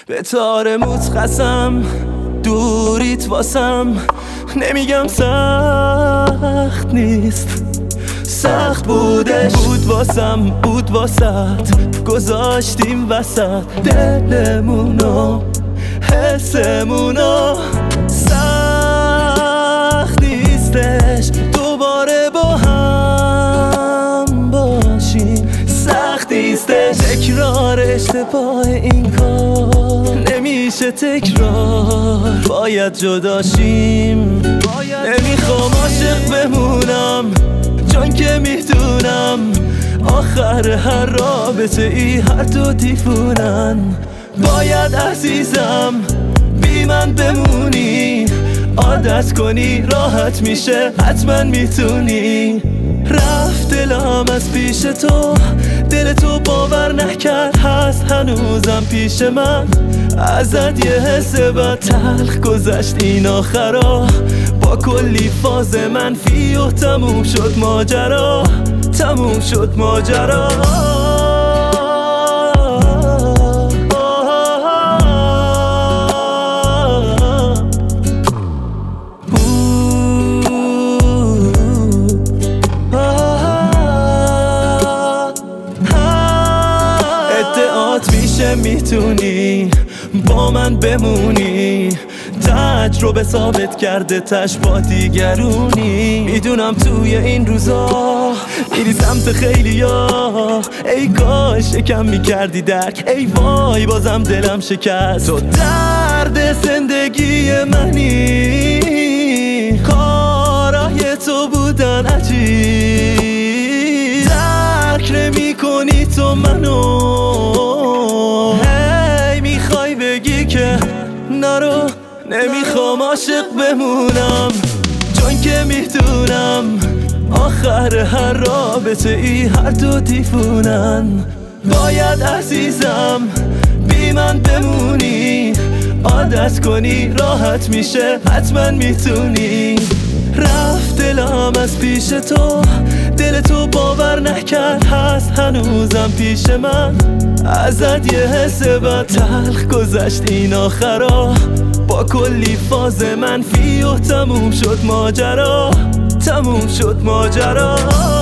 به تار متخصم دوریت واسم نمیگم سخت نیست، سخت بودش بود واسط گذاشتیم وسط دلمونو حسمونو. سخت نیستش دوباره با هم باشیم، سخت نیستش تکرار اشتباه این کار نمیشه تکرار، باید جداشیم. نمیخوام عاشق بمونم چون که میدونم آخر هر رابطه ای هر دو دیفونن. باید عزیزم بی من بمونی، عادت کنی راحت میشه حتما میتونی. رفت دلم از پیش تو، دل تو باور نکرد هست هنوزم پیش من. ازت یه حس بد تلخ گذشت این آخرا، با کلی فاز منفی و تموم شد ماجرا، تموم شد ماجرا. ادعات میشه میتونی با من بمونی، تجربه ثابت کرده تش با دیگرونی. میدونم توی این روزا میری سمت خیلیا، ای کاش یکم میکردی درک، ای وای بازم دلم شکست. تو درد زندگی منی، کارای تو بودن عجیب، درک نمی کنی تو منو. هی میخوای بگی که نرو، نمیخوام عاشق بمونم چون که میدونم آخر هر رابطه ای هر دو دیفونن. باید عزیزم بی من بمونی، عادت کنی راحت میشه حتما میتونی. رفت دلم از پیش تو، دل تو باور نکرد هست هنوزم پیش من. ازت یه حس بد تلخ گذشت این آخرا، با کلی فاز منفی و تموم شد ماجرا، تموم شد ماجرا.